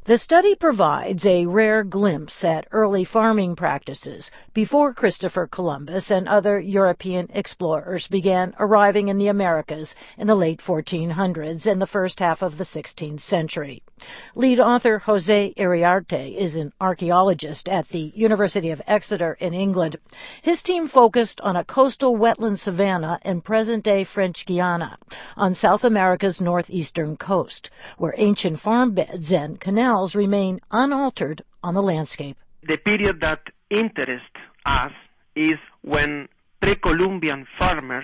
The study provides a rare glimpse at early farming practices before Christopher Columbus and other European explorers began arriving in the Americas in the late 1400s and the first half of the 16th century. Lead author Jose Iriarte is an archaeologist at the University of Exeter in England. His team focused on a coastal wetland savanna in present-day French Guiana on South America's northeastern coast, where ancient farm beds and canals remain unaltered on the landscape. The period that interests us is when pre-Columbian farmers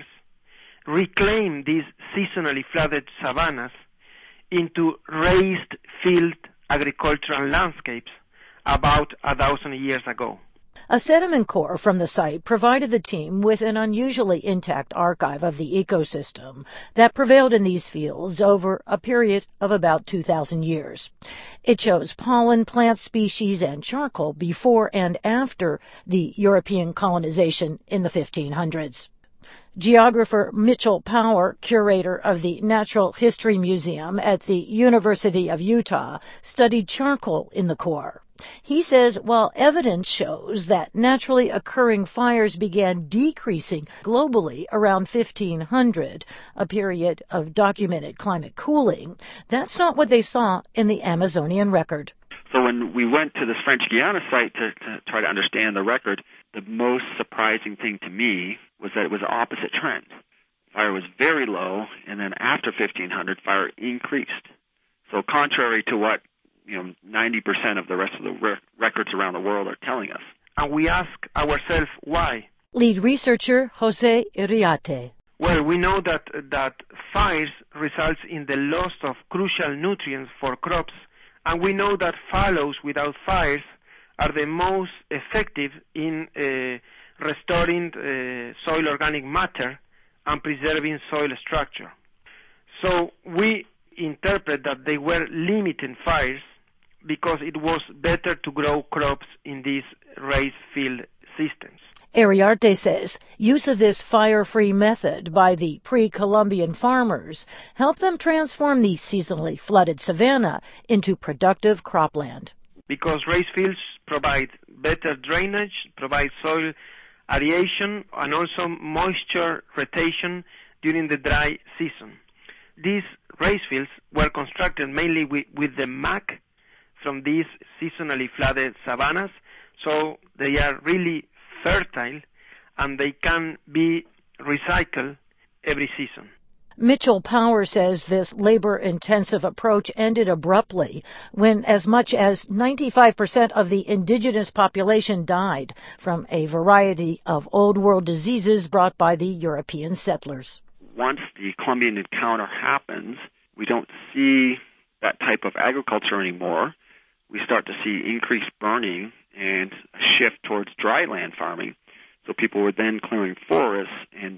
reclaim these seasonally flooded savannas into raised field agricultural landscapes about 1,000 years ago. A sediment core from the site provided the team with an unusually intact archive of the ecosystem that prevailed in these fields over a period of about 2,000 years. It shows pollen, plant species, and charcoal before and after the European colonization in the 1500s. Geographer Mitchell Power, curator of the Natural History Museum at the University of Utah, studied charcoal in the core. He says while evidence shows that naturally occurring fires began decreasing globally around 1500, a period of documented climate cooling, that's not what they saw in the Amazonian record. So when we went to this French Guiana site to try to understand the record, the most surprising thing to me was that it was the opposite trend. Fire was very low, and then after 1500, fire increased. So contrary to what 90% of the rest of the records around the world are telling us. And we ask ourselves why. Lead researcher Jose Iriarte. Well, we know that fires results in the loss of crucial nutrients for crops, and we know that fallows without fires are the most effective in restoring soil organic matter and preserving soil structure. So we interpret that they were limiting fires because it was better to grow crops in these raised field systems. Iriarte says use of this fire-free method by the pre-Columbian farmers helped them transform the seasonally flooded savanna into productive cropland. Because raised fields provide better drainage, provide soil aeration, and also moisture retention during the dry season. These raised fields were constructed mainly with the muck from these seasonally flooded savannas, so they are really fertile and they can be recycled every season. Mitchell Power says this labor-intensive approach ended abruptly when as much as 95% of the indigenous population died from a variety of Old World diseases brought by the European settlers. Once the Columbian encounter happens, we don't see that type of agriculture anymore. We start to see increased burning and a shift towards dry land farming. So people were then clearing forests and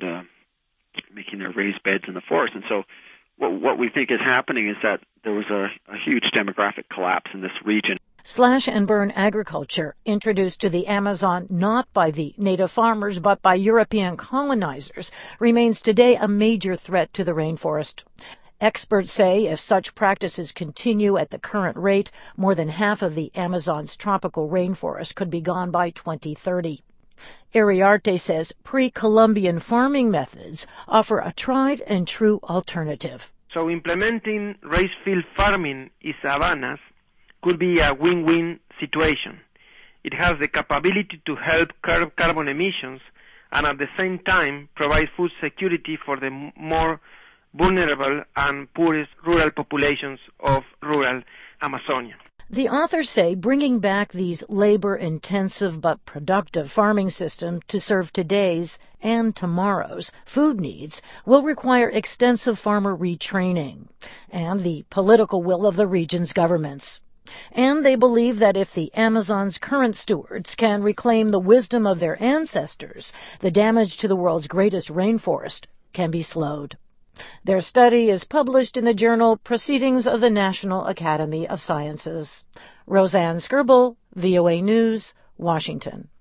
making their raised beds in the forest. And so what we think is happening is that there was a huge demographic collapse in this region. Slash and burn agriculture, introduced to the Amazon not by the native farmers but by European colonizers, remains today a major threat to the rainforest. Experts say if such practices continue at the current rate, more than half of the Amazon's tropical rainforest could be gone by 2030. Iriarte says pre-Columbian farming methods offer a tried-and-true alternative. So implementing raised field farming in savannas could be a win-win situation. It has the capability to help curb carbon emissions and at the same time provide food security for the more vulnerable and poorest rural populations of rural Amazonia. The authors say bringing back these labor-intensive but productive farming systems to serve today's and tomorrow's food needs will require extensive farmer retraining and the political will of the region's governments. And they believe that if the Amazon's current stewards can reclaim the wisdom of their ancestors, the damage to the world's greatest rainforest can be slowed. Their study is published in the journal Proceedings of the National Academy of Sciences. Roseanne Skirble, VOA News, Washington.